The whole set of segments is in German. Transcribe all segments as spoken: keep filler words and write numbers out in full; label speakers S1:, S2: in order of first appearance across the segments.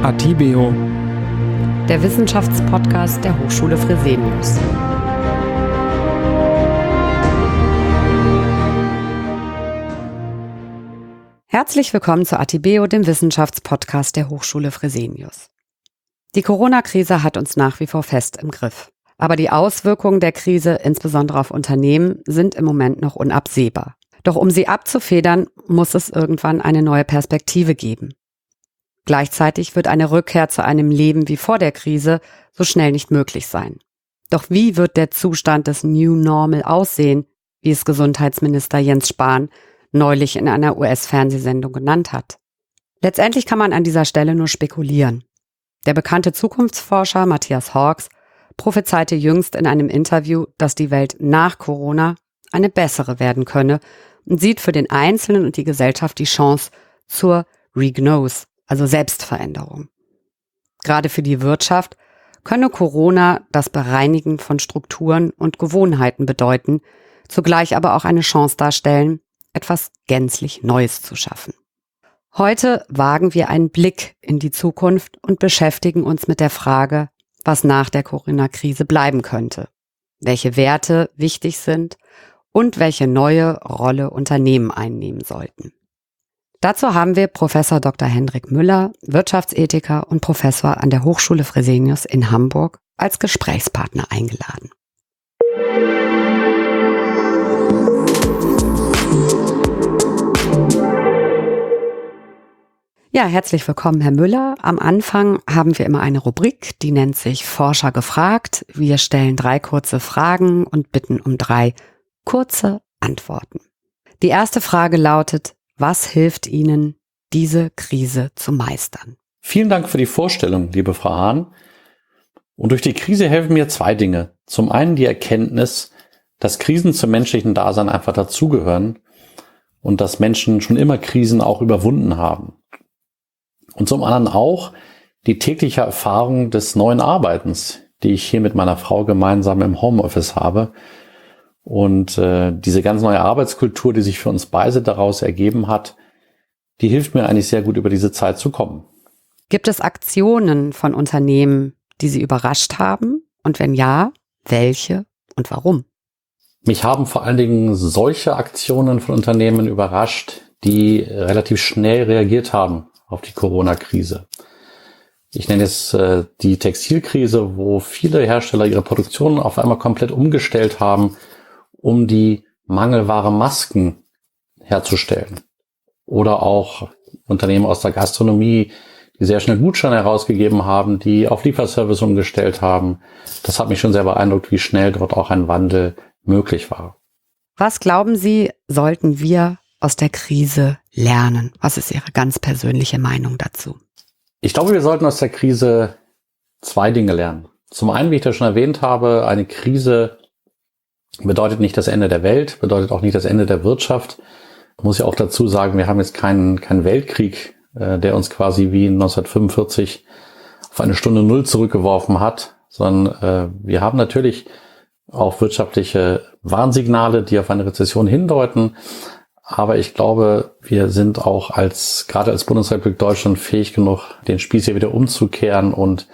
S1: Atibeo,
S2: der Wissenschaftspodcast der Hochschule Fresenius. Herzlich willkommen zu Atibeo, dem Wissenschaftspodcast der Hochschule Fresenius. Die Corona-Krise hat uns nach wie vor fest im Griff. Aber die Auswirkungen der Krise, insbesondere auf Unternehmen, sind im Moment noch unabsehbar. Doch um sie abzufedern, muss es irgendwann eine neue Perspektive geben. Gleichzeitig wird eine Rückkehr zu einem Leben wie vor der Krise so schnell nicht möglich sein. Doch wie wird der Zustand des New Normal aussehen, wie es Gesundheitsminister Jens Spahn neulich in einer U S-Fernsehsendung genannt hat? Letztendlich kann man an dieser Stelle nur spekulieren. Der bekannte Zukunftsforscher Matthias Hawkes prophezeite jüngst in einem Interview, dass die Welt nach Corona eine bessere werden könne und sieht für den Einzelnen und die Gesellschaft die Chance zur Regnose, also Selbstveränderung. Gerade für die Wirtschaft könne Corona das Bereinigen von Strukturen und Gewohnheiten bedeuten, zugleich aber auch eine Chance darstellen, etwas gänzlich Neues zu schaffen. Heute wagen wir einen Blick in die Zukunft und beschäftigen uns mit der Frage, was nach der Corona-Krise bleiben könnte, welche Werte wichtig sind und welche neue Rolle Unternehmen einnehmen sollten. Dazu haben wir Professor Doktor Hendrik Müller, Wirtschaftsethiker und Professor an der Hochschule Fresenius in Hamburg, als Gesprächspartner eingeladen. Ja, herzlich willkommen, Herr Müller. Am Anfang haben wir immer eine Rubrik, die nennt sich Forscher gefragt. Wir stellen drei kurze Fragen und bitten um drei kurze Antworten. Die erste Frage lautet: Was hilft Ihnen, diese Krise zu meistern?
S3: Vielen Dank für die Vorstellung, liebe Frau Hahn. Und durch die Krise helfen mir zwei Dinge. Zum einen die Erkenntnis, dass Krisen zum menschlichen Dasein einfach dazugehören und dass Menschen schon immer Krisen auch überwunden haben. Und zum anderen auch die tägliche Erfahrung des neuen Arbeitens, die ich hier mit meiner Frau gemeinsam im Homeoffice habe. Und äh, diese ganz neue Arbeitskultur, die sich für uns beide daraus ergeben hat, die hilft mir eigentlich sehr gut, über diese Zeit zu kommen.
S2: Gibt es Aktionen von Unternehmen, die Sie überrascht haben? Und wenn ja, welche und warum?
S3: Mich haben vor allen Dingen solche Aktionen von Unternehmen überrascht, die relativ schnell reagiert haben auf die Corona-Krise. Ich nenne es äh, die Textilkrise, wo viele Hersteller ihre Produktion auf einmal komplett umgestellt haben, um die Mangelware Masken herzustellen. Oder auch Unternehmen aus der Gastronomie, die sehr schnell Gutscheine herausgegeben haben, die auf Lieferservice umgestellt haben. Das hat mich schon sehr beeindruckt, wie schnell dort auch ein Wandel möglich war.
S2: Was glauben Sie, sollten wir aus der Krise lernen? Was ist Ihre ganz persönliche Meinung dazu?
S3: Ich glaube, wir sollten aus der Krise zwei Dinge lernen. Zum einen, wie ich das schon erwähnt habe, eine Krise bedeutet nicht das Ende der Welt, bedeutet auch nicht das Ende der Wirtschaft. Ich muss ja auch dazu sagen, wir haben jetzt keinen, keinen Weltkrieg, äh, der uns quasi wie neunzehnhundertfünfundvierzig auf eine Stunde Null zurückgeworfen hat, sondern äh, wir haben natürlich auch wirtschaftliche Warnsignale, die auf eine Rezession hindeuten. Aber ich glaube, wir sind auch als, gerade als Bundesrepublik Deutschland fähig genug, den Spieß hier wieder umzukehren. Und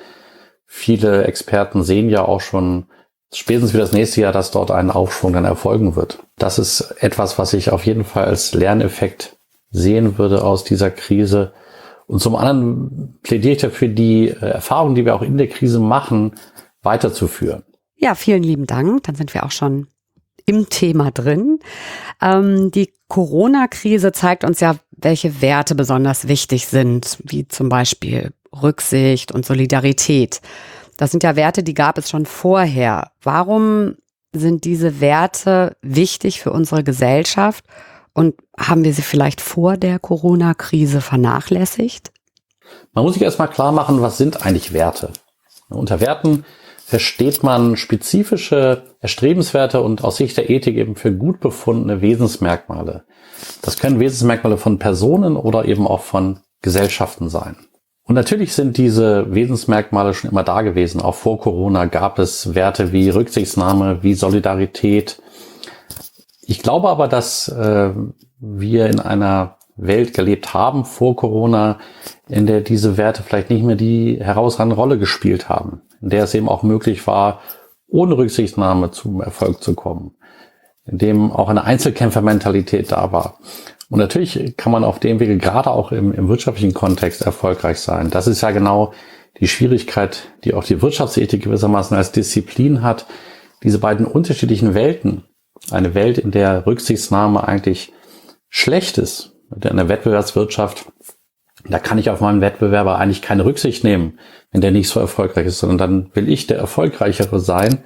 S3: viele Experten sehen ja auch schon spätestens für das nächste Jahr, dass dort ein Aufschwung dann erfolgen wird. Das ist etwas, was ich auf jeden Fall als Lerneffekt sehen würde aus dieser Krise. Und zum anderen plädiere ich dafür, die Erfahrungen, die wir auch in der Krise machen, weiterzuführen.
S2: Ja, vielen lieben Dank. Dann sind wir auch schon im Thema drin. Ähm, die Corona-Krise zeigt uns ja, welche Werte besonders wichtig sind, wie zum Beispiel Rücksicht und Solidarität. Das sind ja Werte, die gab es schon vorher. Warum sind diese Werte wichtig für unsere Gesellschaft und haben wir sie vielleicht vor der Corona-Krise vernachlässigt?
S3: Man muss sich erstmal klar machen, was sind eigentlich Werte? Unter Werten versteht man spezifische Erstrebenswerte und aus Sicht der Ethik eben für gut befundene Wesensmerkmale. Das können Wesensmerkmale von Personen oder eben auch von Gesellschaften sein. Und natürlich sind diese Wesensmerkmale schon immer da gewesen. Auch vor Corona gab es Werte wie Rücksichtnahme, wie Solidarität. Ich glaube aber, dass äh, wir in einer Welt gelebt haben vor Corona, in der diese Werte vielleicht nicht mehr die herausragende Rolle gespielt haben, in der es eben auch möglich war, ohne Rücksichtnahme zum Erfolg zu kommen, in dem auch eine Einzelkämpfermentalität da war. Und natürlich kann man auf dem Wege gerade auch im, im wirtschaftlichen Kontext erfolgreich sein. Das ist ja genau die Schwierigkeit, die auch die Wirtschaftsethik gewissermaßen als Disziplin hat, diese beiden unterschiedlichen Welten. Eine Welt, in der Rücksichtnahme eigentlich schlecht ist, in der Wettbewerbswirtschaft, da kann ich auf meinen Wettbewerber eigentlich keine Rücksicht nehmen, wenn der nicht so erfolgreich ist, sondern dann will ich der Erfolgreichere sein.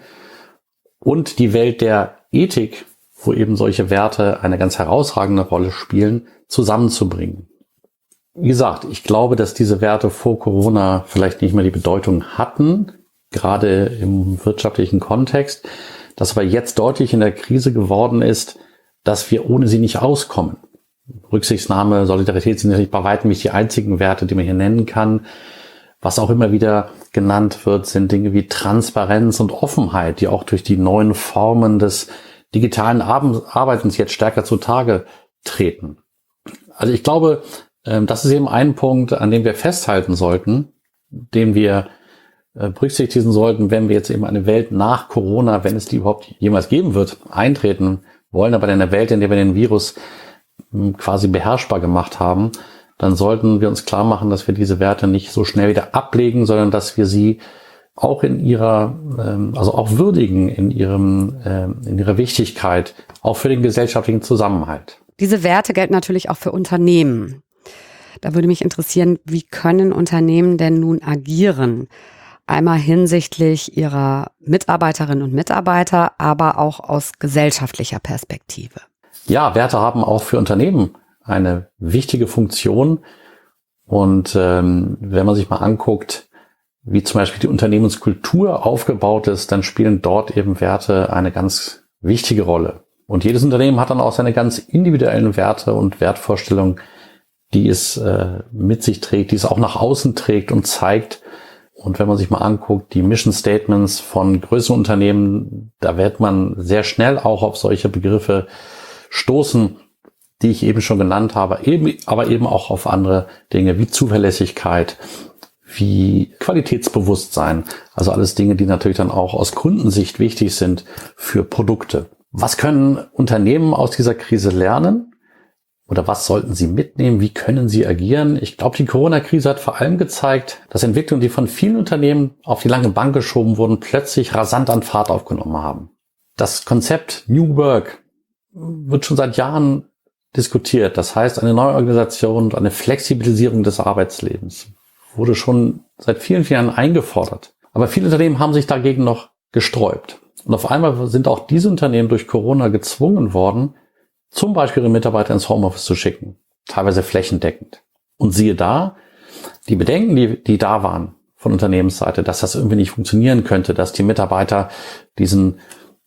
S3: Und die Welt der Ethik, wo eben solche Werte eine ganz herausragende Rolle spielen, zusammenzubringen. Wie gesagt, ich glaube, dass diese Werte vor Corona vielleicht nicht mehr die Bedeutung hatten, gerade im wirtschaftlichen Kontext, dass aber jetzt deutlich in der Krise geworden ist, dass wir ohne sie nicht auskommen. Rücksichtnahme, Solidarität sind natürlich bei weitem nicht die einzigen Werte, die man hier nennen kann. Was auch immer wieder genannt wird, sind Dinge wie Transparenz und Offenheit, die auch durch die neuen Formen des digitalen Arbeitens jetzt stärker zutage treten. Also ich glaube, das ist eben ein Punkt, an dem wir festhalten sollten, den wir berücksichtigen sollten, wenn wir jetzt eben eine Welt nach Corona, wenn es die überhaupt jemals geben wird, eintreten wollen, aber in einer Welt, in der wir den Virus quasi beherrschbar gemacht haben, dann sollten wir uns klar machen, dass wir diese Werte nicht so schnell wieder ablegen, sondern dass wir sie auch in ihrer, also auch würdigen in ihrem, in ihrer Wichtigkeit, auch für den gesellschaftlichen Zusammenhalt.
S2: Diese Werte gelten natürlich auch für Unternehmen. Da würde mich interessieren, wie können Unternehmen denn nun agieren? Einmal hinsichtlich ihrer Mitarbeiterinnen und Mitarbeiter, aber auch aus gesellschaftlicher Perspektive.
S3: Ja, Werte haben auch für Unternehmen eine wichtige Funktion. Und ähm, wenn man sich mal anguckt, wie zum Beispiel die Unternehmenskultur aufgebaut ist, dann spielen dort eben Werte eine ganz wichtige Rolle. Und jedes Unternehmen hat dann auch seine ganz individuellen Werte und Wertvorstellungen, die es äh, mit sich trägt, die es auch nach außen trägt und zeigt. Und wenn man sich mal anguckt, die Mission Statements von größeren Unternehmen, da wird man sehr schnell auch auf solche Begriffe stoßen, die ich eben schon genannt habe, eben, aber eben auch auf andere Dinge wie Zuverlässigkeit, wie Qualitätsbewusstsein. Also alles Dinge, die natürlich dann auch aus Kundensicht wichtig sind für Produkte. Was können Unternehmen aus dieser Krise lernen? Oder was sollten sie mitnehmen? Wie können sie agieren? Ich glaube, die Corona-Krise hat vor allem gezeigt, dass Entwicklungen, die von vielen Unternehmen auf die lange Bank geschoben wurden, plötzlich rasant an Fahrt aufgenommen haben. Das Konzept New Work wird schon seit Jahren diskutiert. Das heißt, eine neue Organisation und eine Flexibilisierung des Arbeitslebens wurde schon seit vielen, vielen Jahren eingefordert. Aber viele Unternehmen haben sich dagegen noch gesträubt. Und auf einmal sind auch diese Unternehmen durch Corona gezwungen worden, zum Beispiel ihre Mitarbeiter ins Homeoffice zu schicken, teilweise flächendeckend. Und siehe da, die Bedenken, die, die da waren von Unternehmensseite, dass das irgendwie nicht funktionieren könnte, dass die Mitarbeiter diesen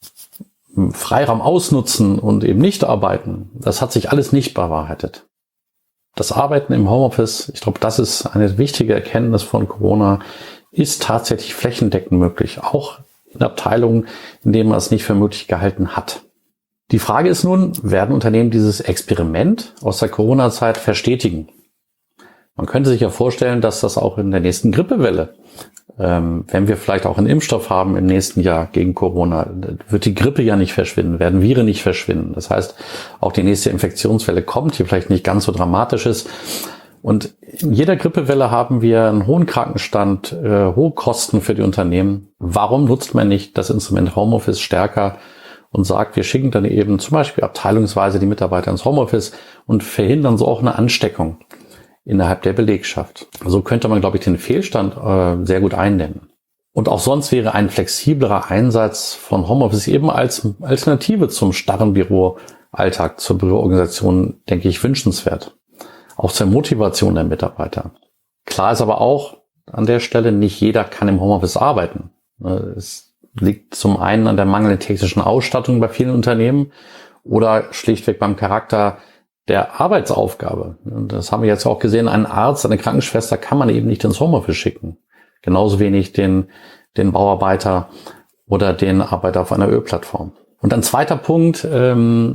S3: Freiraum ausnutzen und eben nicht arbeiten, das hat sich alles nicht bewahrheitet. Das Arbeiten im Homeoffice, ich glaube, das ist eine wichtige Erkenntnis von Corona, ist tatsächlich flächendeckend möglich, auch in Abteilungen, in denen man es nicht für möglich gehalten hat. Die Frage ist nun, werden Unternehmen dieses Experiment aus der Corona-Zeit verstetigen? Man könnte sich ja vorstellen, dass das auch in der nächsten Grippewelle, ähm, wenn wir vielleicht auch einen Impfstoff haben im nächsten Jahr gegen Corona, wird die Grippe ja nicht verschwinden, werden Viren nicht verschwinden. Das heißt, auch die nächste Infektionswelle kommt, die vielleicht nicht ganz so dramatisch ist. Und in jeder Grippewelle haben wir einen hohen Krankenstand, äh, hohe Kosten für die Unternehmen. Warum nutzt man nicht das Instrument Homeoffice stärker und sagt, wir schicken dann eben zum Beispiel abteilungsweise die Mitarbeiter ins Homeoffice und verhindern so auch eine Ansteckung innerhalb der Belegschaft. So könnte man, glaube ich, den Fehlstand äh, sehr gut eindämmen. Und auch sonst wäre ein flexiblerer Einsatz von Homeoffice eben als Alternative zum starren Büroalltag, zur Büroorganisation, denke ich, wünschenswert. Auch zur Motivation der Mitarbeiter. Klar ist aber auch an der Stelle, nicht jeder kann im Homeoffice arbeiten. Es liegt zum einen an der mangelnden technischen Ausstattung bei vielen Unternehmen oder schlichtweg beim Charakter der Arbeitsaufgabe. Und das haben wir jetzt auch gesehen, einen Arzt, eine Krankenschwester kann man eben nicht ins Homeoffice schicken. Genauso wenig den, den Bauarbeiter oder den Arbeiter auf einer Ölplattform. Und ein zweiter Punkt, ähm,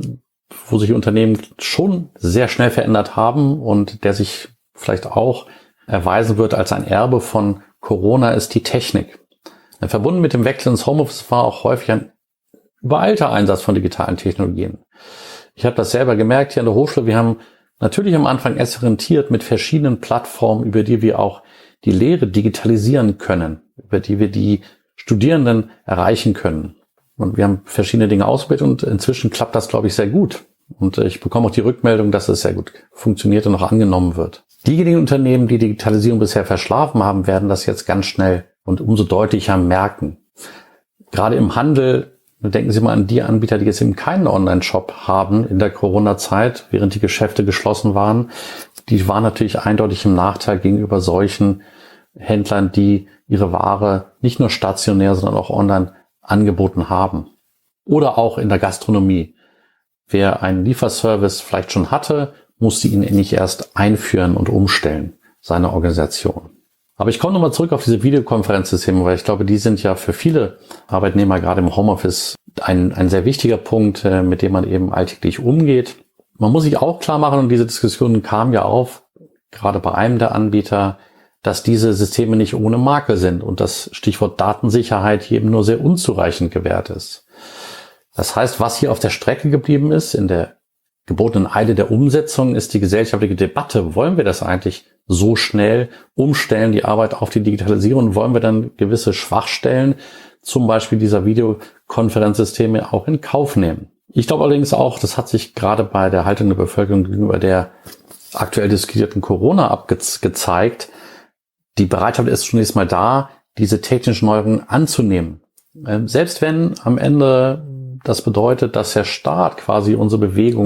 S3: wo sich Unternehmen schon sehr schnell verändert haben und der sich vielleicht auch erweisen wird als ein Erbe von Corona, ist die Technik. Verbunden mit dem Wechsel ins Homeoffice war auch häufig ein übereilter Einsatz von digitalen Technologien. Ich habe das selber gemerkt hier an der Hochschule. Wir haben natürlich am Anfang experimentiert mit verschiedenen Plattformen, über die wir auch die Lehre digitalisieren können, über die wir die Studierenden erreichen können. Und wir haben verschiedene Dinge ausprobiert und inzwischen klappt das, glaube ich, sehr gut. Und ich bekomme auch die Rückmeldung, dass es sehr gut funktioniert und auch angenommen wird. Diejenigen Unternehmen, die Digitalisierung bisher verschlafen haben, werden das jetzt ganz schnell und umso deutlicher merken. Gerade im Handel, denken Sie mal an die Anbieter, die jetzt eben keinen Online-Shop haben in der Corona-Zeit, während die Geschäfte geschlossen waren. Die waren natürlich eindeutig im Nachteil gegenüber solchen Händlern, die ihre Ware nicht nur stationär, sondern auch online angeboten haben. Oder auch in der Gastronomie. Wer einen Lieferservice vielleicht schon hatte, musste ihn nicht erst einführen und umstellen, seine Organisation. Aber ich komme nochmal zurück auf diese Videokonferenzsysteme, weil ich glaube, die sind ja für viele Arbeitnehmer gerade im Homeoffice ein, ein sehr wichtiger Punkt, mit dem man eben alltäglich umgeht. Man muss sich auch klar machen, und diese Diskussion kam ja auf, gerade bei einem der Anbieter, dass diese Systeme nicht ohne Makel sind und das Stichwort Datensicherheit hier eben nur sehr unzureichend gewährt ist. Das heißt, was hier auf der Strecke geblieben ist, in der gebotenen Eile der Umsetzung, ist die gesellschaftliche Debatte. Wollen wir das eigentlich so schnell umstellen, die Arbeit auf die Digitalisierung? Wollen wir dann gewisse Schwachstellen, zum Beispiel dieser Videokonferenzsysteme, auch in Kauf nehmen? Ich glaube allerdings auch, das hat sich gerade bei der Haltung der Bevölkerung gegenüber der aktuell diskutierten Corona abgezeigt. Die Bereitschaft ist zunächst mal da, diese technischen Neuerungen anzunehmen. Selbst wenn am Ende das bedeutet, dass der Staat quasi unsere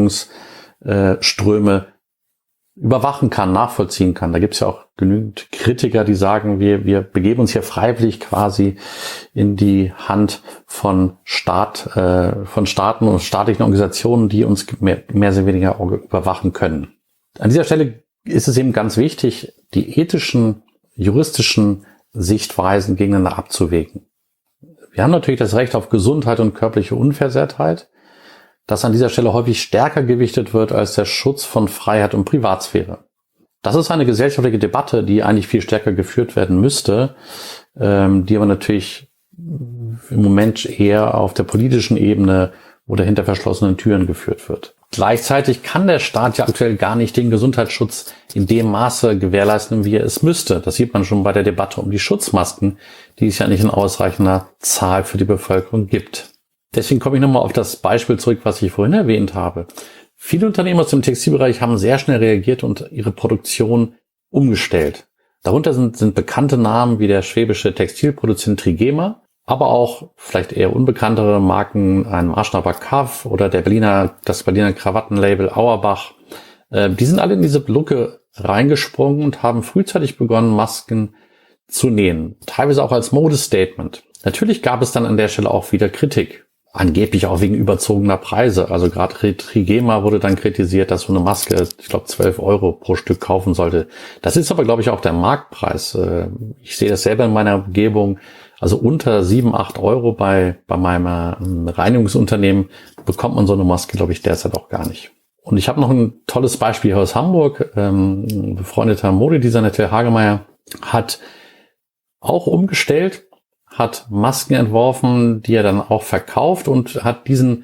S3: Bewegungsströme überwachen kann, nachvollziehen kann. Da gibt es ja auch genügend Kritiker, die sagen, wir, wir begeben uns hier freiwillig quasi in die Hand von Staat, äh, von Staaten und staatlichen Organisationen, die uns mehr, mehr oder weniger überwachen können. An dieser Stelle ist es eben ganz wichtig, die ethischen, juristischen Sichtweisen gegeneinander abzuwägen. Wir haben natürlich das Recht auf Gesundheit und körperliche Unversehrtheit, das an dieser Stelle häufig stärker gewichtet wird als der Schutz von Freiheit und Privatsphäre. Das ist eine gesellschaftliche Debatte, die eigentlich viel stärker geführt werden müsste, ähm, die aber natürlich im Moment eher auf der politischen Ebene oder hinter verschlossenen Türen geführt wird. Gleichzeitig kann der Staat ja aktuell gar nicht den Gesundheitsschutz in dem Maße gewährleisten, wie er es müsste. Das sieht man schon bei der Debatte um die Schutzmasken, die es ja nicht in ausreichender Zahl für die Bevölkerung gibt. Deswegen komme ich nochmal auf das Beispiel zurück, was ich vorhin erwähnt habe. Viele Unternehmen aus dem Textilbereich haben sehr schnell reagiert und ihre Produktion umgestellt. Darunter sind, sind bekannte Namen wie der schwäbische Textilproduzent Trigema, aber auch vielleicht eher unbekanntere Marken, ein Marschnapper Kaff oder der Berliner, das Berliner Krawattenlabel Auerbach. Äh, die sind alle in diese Lücke reingesprungen und haben frühzeitig begonnen, Masken zu nähen. Teilweise auch als Modestatement. Natürlich gab es dann an der Stelle auch wieder Kritik. Angeblich auch wegen überzogener Preise. Also gerade Trigema wurde dann kritisiert, dass so eine Maske, ich glaube, zwölf Euro pro Stück kaufen sollte. Das ist aber, glaube ich, auch der Marktpreis. Ich sehe das selber in meiner Umgebung. Also unter sieben, acht Euro bei, bei meinem Reinigungsunternehmen bekommt man so eine Maske, glaube ich, derzeit auch gar nicht. Und ich habe noch ein tolles Beispiel hier aus Hamburg. Ein befreundeter Modedesigner, Till Hagemeyer, hat auch umgestellt, hat Masken entworfen, die er dann auch verkauft und hat diesen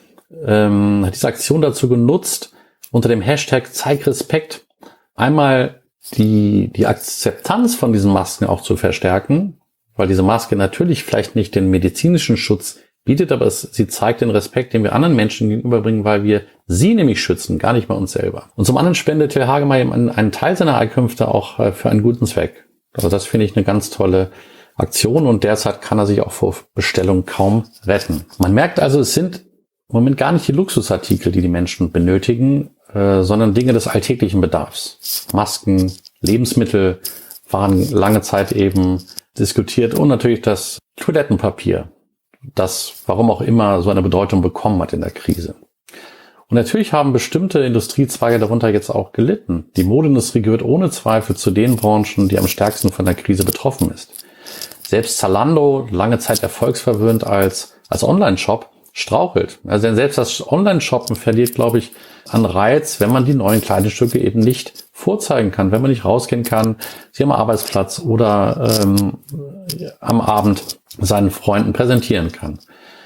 S3: ähm, hat diese Aktion dazu genutzt, unter dem Hashtag Zeig Respekt einmal die die Akzeptanz von diesen Masken auch zu verstärken, weil diese Maske natürlich vielleicht nicht den medizinischen Schutz bietet, aber es, sie zeigt den Respekt, den wir anderen Menschen gegenüberbringen, weil wir sie nämlich schützen, gar nicht mal uns selber. Und zum anderen spendet Till Hagemeyer einen, einen Teil seiner Einkünfte auch äh, für einen guten Zweck. Also das finde ich eine ganz tolle Aktion und derzeit kann er sich auch vor Bestellung kaum retten. Man merkt also, es sind im Moment gar nicht die Luxusartikel, die die Menschen benötigen, äh, sondern Dinge des alltäglichen Bedarfs. Masken, Lebensmittel waren lange Zeit eben diskutiert und natürlich das Toilettenpapier, das warum auch immer so eine Bedeutung bekommen hat in der Krise. Und natürlich haben bestimmte Industriezweige darunter jetzt auch gelitten. Die Modeindustrie gehört ohne Zweifel zu den Branchen, die am stärksten von der Krise betroffen ist. Selbst Zalando, lange Zeit erfolgsverwöhnt als, als Online-Shop, strauchelt. Also denn selbst das Online-Shoppen verliert, glaube ich, an Reiz, wenn man die neuen Kleidungsstücke eben nicht vorzeigen kann, wenn man nicht rausgehen kann, sie am Arbeitsplatz oder ähm, am Abend seinen Freunden präsentieren kann.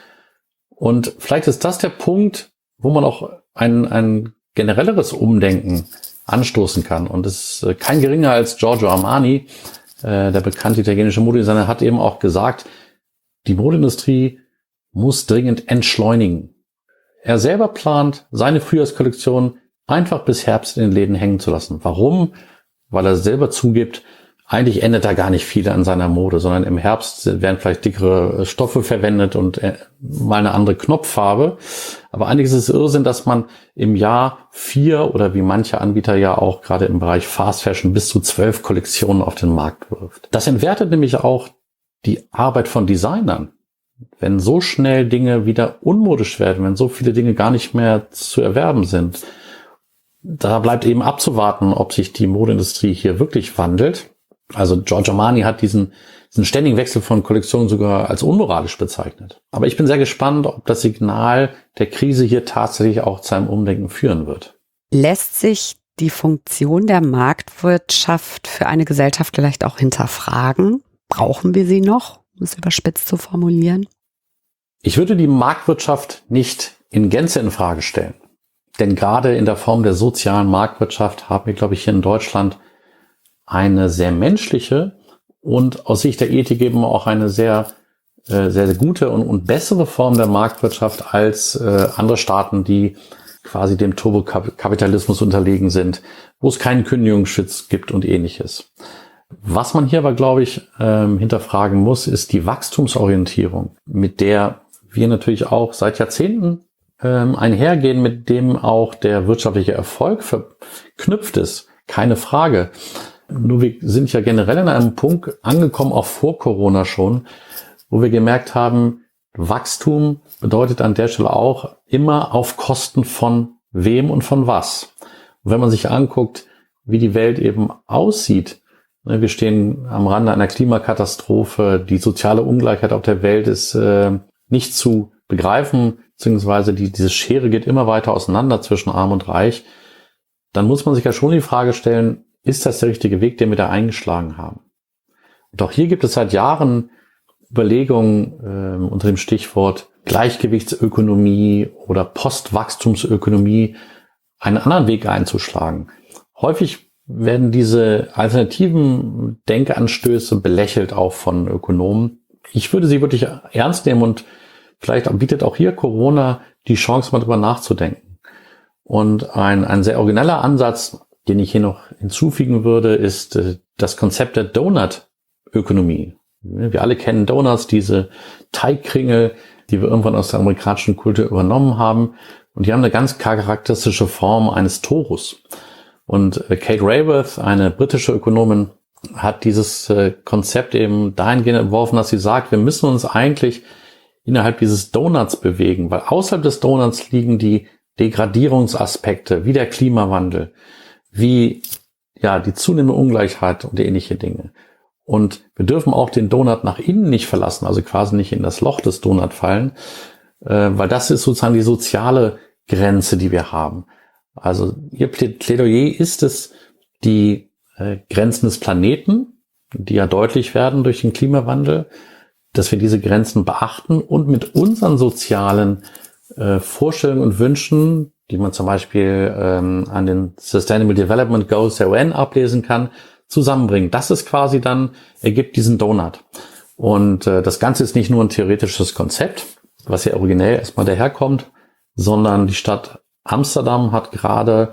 S3: Und vielleicht ist das der Punkt, wo man auch ein, ein generelleres Umdenken anstoßen kann. Und es ist kein geringer als Giorgio Armani, äh, der bekannte italienische Modedesigner, hat eben auch gesagt, die Modeindustrie muss dringend entschleunigen. Er selber plant, seine Frühjahrskollektion einfach bis Herbst in den Läden hängen zu lassen. Warum? Weil er selber zugibt, eigentlich ändert da gar nicht viel an seiner Mode, sondern im Herbst werden vielleicht dickere Stoffe verwendet und mal eine andere Knopffarbe. Aber eigentlich ist es Irrsinn, dass man im Jahr vier oder wie manche Anbieter ja auch gerade im Bereich Fast Fashion bis zu zwölf Kollektionen auf den Markt wirft. Das entwertet nämlich auch die Arbeit von Designern. Wenn so schnell Dinge wieder unmodisch werden, wenn so viele Dinge gar nicht mehr zu erwerben sind, da bleibt eben abzuwarten, ob sich die Modeindustrie hier wirklich wandelt. Also Giorgio Armani hat diesen, diesen ständigen Wechsel von Kollektionen sogar als unmoralisch bezeichnet. Aber ich bin sehr gespannt, ob das Signal der Krise hier tatsächlich auch zu einem Umdenken führen wird.
S2: Lässt sich die Funktion der Marktwirtschaft für eine Gesellschaft vielleicht auch hinterfragen? Brauchen wir sie noch, um es überspitzt zu formulieren?
S3: Ich würde die Marktwirtschaft nicht in Gänze in Frage stellen. Denn gerade in der Form der sozialen Marktwirtschaft haben wir, glaube ich, hier in Deutschland eine sehr menschliche und aus Sicht der Ethik eben auch eine sehr, äh, sehr, sehr gute und, und bessere Form der Marktwirtschaft als äh, andere Staaten, die quasi dem Turbokapitalismus unterlegen sind, wo es keinen Kündigungsschutz gibt und ähnliches. Was man hier aber, glaube ich, ähm, hinterfragen muss, ist die Wachstumsorientierung, mit der wir natürlich auch seit Jahrzehnten ähm, einhergehen, mit dem auch der wirtschaftliche Erfolg verknüpft ist. Keine Frage. Nur wir sind ja generell an einem Punkt angekommen, auch vor Corona schon, wo wir gemerkt haben, Wachstum bedeutet an der Stelle auch immer auf Kosten von wem und von was. Und wenn man sich anguckt, wie die Welt eben aussieht, wir stehen am Rande einer Klimakatastrophe, die soziale Ungleichheit auf der Welt ist äh, nicht zu begreifen, beziehungsweise die, diese Schere geht immer weiter auseinander zwischen Arm und Reich, dann muss man sich ja schon die Frage stellen, ist das der richtige Weg, den wir da eingeschlagen haben? Und auch hier gibt es seit Jahren Überlegungen äh, unter dem Stichwort Gleichgewichtsökonomie oder Postwachstumsökonomie, einen anderen Weg einzuschlagen. Häufig werden diese alternativen Denkanstöße belächelt auch von Ökonomen. Ich würde sie wirklich ernst nehmen und vielleicht bietet auch hier Corona die Chance, mal drüber nachzudenken. Und ein, ein sehr origineller Ansatz, den ich hier noch hinzufügen würde, ist äh, das Konzept der Donut-Ökonomie. Wir alle kennen Donuts, diese Teigkringel, die wir irgendwann aus der amerikanischen Kultur übernommen haben. Und die haben eine ganz charakteristische Form eines Torus. Und äh, Kate Raworth, eine britische Ökonomin, hat dieses äh, Konzept eben dahingehend entworfen, dass sie sagt, wir müssen uns eigentlich innerhalb dieses Donuts bewegen, weil außerhalb des Donuts liegen die Degradierungsaspekte, wie der Klimawandel, wie ja die zunehmende Ungleichheit und ähnliche Dinge. Und wir dürfen auch den Donut nach innen nicht verlassen, also quasi nicht in das Loch des Donut fallen, äh, weil das ist sozusagen die soziale Grenze, die wir haben. Also ihr Plädoyer ist es, die äh, Grenzen des Planeten, die ja deutlich werden durch den Klimawandel, dass wir diese Grenzen beachten und mit unseren sozialen äh, Vorstellungen und Wünschen, die man zum Beispiel ähm, an den Sustainable Development Goals der U N ablesen kann, zusammenbringen. Das ist quasi dann, ergibt diesen Donut. Und äh, das Ganze ist nicht nur ein theoretisches Konzept, was ja originell erstmal daherkommt, sondern die Stadt Amsterdam hat gerade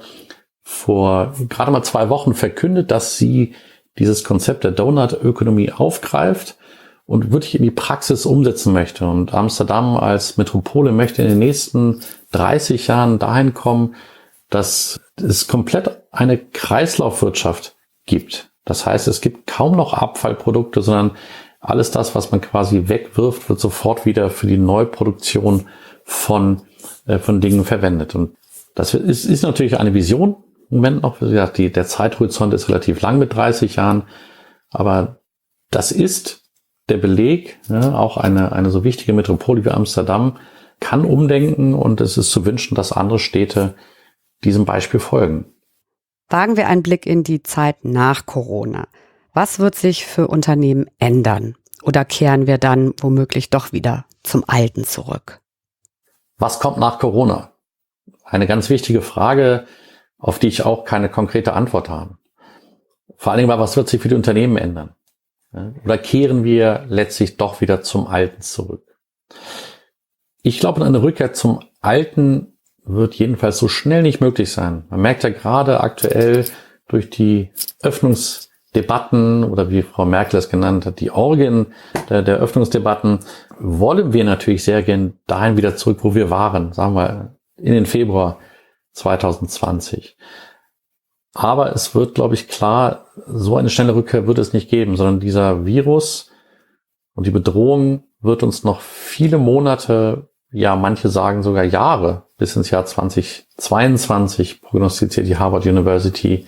S3: vor gerade mal zwei Wochen verkündet, dass sie dieses Konzept der Donut-Ökonomie aufgreift und wirklich in die Praxis umsetzen möchte. Und Amsterdam als Metropole möchte in den nächsten dreißig Jahren dahin kommen, dass es komplett eine Kreislaufwirtschaft gibt. Das heißt, es gibt kaum noch Abfallprodukte, sondern alles das, was man quasi wegwirft, wird sofort wieder für die Neuproduktion von, äh, von Dingen verwendet. Und das ist, ist natürlich eine Vision im Moment noch. Wie gesagt, die, der Zeithorizont ist relativ lang mit dreißig Jahren. Aber das ist der Beleg, ja, auch eine, eine so wichtige Metropole wie Amsterdam kann umdenken und es ist zu wünschen, dass andere Städte diesem Beispiel folgen.
S2: Wagen wir einen Blick in die Zeit nach Corona. Was wird sich für Unternehmen ändern? Oder kehren wir dann womöglich doch wieder zum Alten zurück?
S3: Was kommt nach Corona? Eine ganz wichtige Frage, auf die ich auch keine konkrete Antwort habe. Vor allen Dingen, was wird sich für die Unternehmen ändern? Oder kehren wir letztlich doch wieder zum Alten zurück? Ich glaube, eine Rückkehr zum Alten wird jedenfalls so schnell nicht möglich sein. Man merkt ja gerade aktuell durch die Öffnungsdebatten oder wie Frau Merkel es genannt hat, die Orgien der, der Öffnungsdebatten, wollen wir natürlich sehr gern dahin wieder zurück, wo wir waren, sagen wir in den Februar zwanzig zwanzig. Aber es wird, glaube ich, klar, so eine schnelle Rückkehr wird es nicht geben, sondern dieser Virus und die Bedrohung wird uns noch viele Monate, ja, manche sagen sogar Jahre, bis ins Jahr zwanzig zweiundzwanzig prognostiziert die Harvard University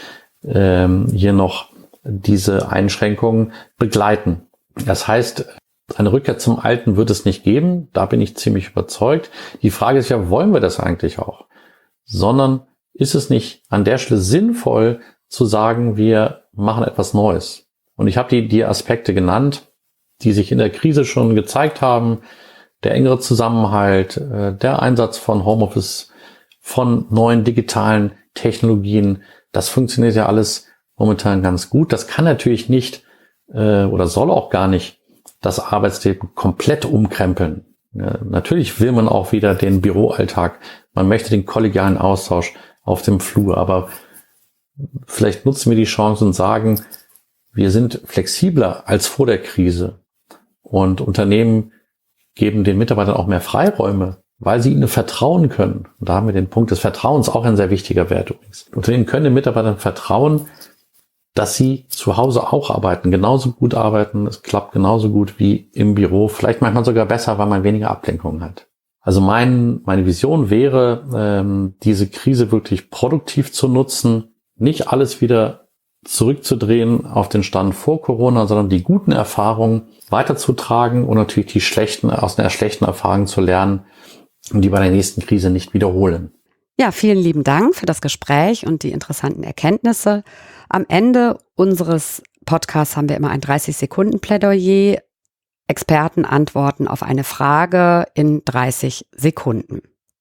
S3: ähm, hier noch diese Einschränkungen begleiten. Das heißt, eine Rückkehr zum Alten wird es nicht geben, da bin ich ziemlich überzeugt. Die Frage ist ja, wollen wir das eigentlich auch? Sondern ist es nicht an der Stelle sinnvoll zu sagen, wir machen etwas Neues? Und ich habe die, die Aspekte genannt, die sich in der Krise schon gezeigt haben. Der engere Zusammenhalt, der Einsatz von Homeoffice, von neuen digitalen Technologien, das funktioniert ja alles momentan ganz gut. Das kann natürlich nicht oder soll auch gar nicht das Arbeitsleben komplett umkrempeln. Natürlich will man auch wieder den Büroalltag, man möchte den kollegialen Austausch auf dem Flur, aber vielleicht nutzen wir die Chance und sagen, wir sind flexibler als vor der Krise und Unternehmen geben den Mitarbeitern auch mehr Freiräume, weil sie ihnen vertrauen können. Und da haben wir den Punkt des Vertrauens, auch ein sehr wichtiger Wert übrigens. Unternehmen können den Mitarbeitern vertrauen, dass sie zu Hause auch arbeiten, genauso gut arbeiten, es klappt genauso gut wie im Büro, vielleicht manchmal sogar besser, weil man weniger Ablenkungen hat. Also mein, meine Vision wäre, ähm, diese Krise wirklich produktiv zu nutzen, nicht alles wieder zurückzudrehen auf den Stand vor Corona, sondern die guten Erfahrungen weiterzutragen und natürlich die schlechten, aus den schlechten Erfahrungen zu lernen und die bei der nächsten Krise nicht wiederholen.
S2: Ja, vielen lieben Dank für das Gespräch und die interessanten Erkenntnisse. Am Ende unseres Podcasts haben wir immer ein dreißig Sekunden Plädoyer. Experten antworten auf eine Frage in dreißig Sekunden.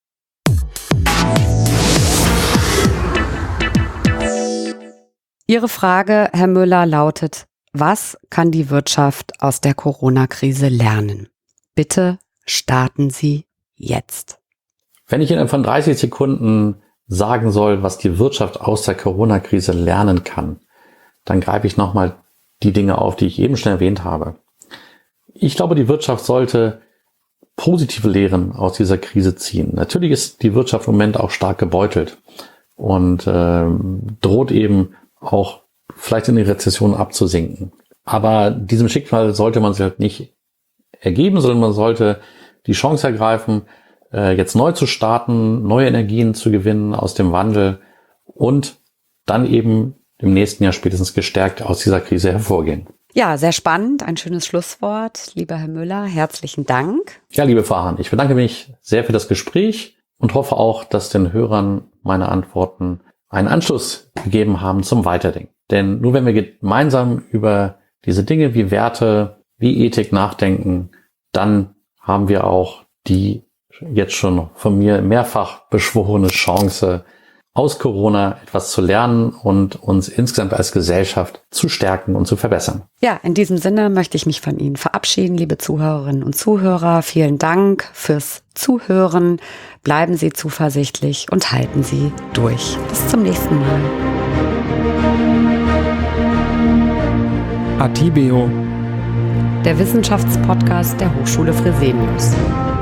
S2: Ihre Frage, Herr Müller, lautet: Was kann die Wirtschaft aus der Corona-Krise lernen? Bitte starten Sie jetzt.
S3: Wenn ich Ihnen von dreißig Sekunden sagen soll, was die Wirtschaft aus der Corona-Krise lernen kann, dann greife ich nochmal die Dinge auf, die ich eben schon erwähnt habe. Ich glaube, die Wirtschaft sollte positive Lehren aus dieser Krise ziehen. Natürlich ist die Wirtschaft im Moment auch stark gebeutelt und äh, droht eben auch vielleicht in die Rezession abzusinken. Aber diesem Schicksal sollte man sich halt nicht ergeben, sondern man sollte die Chance ergreifen, äh, jetzt neu zu starten, neue Energien zu gewinnen aus dem Wandel und dann eben im nächsten Jahr spätestens gestärkt aus dieser Krise hervorgehen.
S2: Ja, sehr spannend. Ein schönes Schlusswort. Lieber Herr Müller, herzlichen Dank.
S3: Ja, liebe Frau Hahn, ich bedanke mich sehr für das Gespräch und hoffe auch, dass den Hörern meine Antworten einen Anschluss gegeben haben zum Weiterdenken. Denn nur wenn wir gemeinsam über diese Dinge wie Werte, wie Ethik nachdenken, dann haben wir auch die jetzt schon von mir mehrfach beschworene Chance, aus Corona etwas zu lernen und uns insgesamt als Gesellschaft zu stärken und zu verbessern.
S2: Ja, in diesem Sinne möchte ich mich von Ihnen verabschieden, liebe Zuhörerinnen und Zuhörer. Vielen Dank fürs Zuhören. Bleiben Sie zuversichtlich und halten Sie durch. Bis zum nächsten Mal.
S1: Atibeo,
S2: Der Wissenschaftspodcast der Hochschule Fresenius.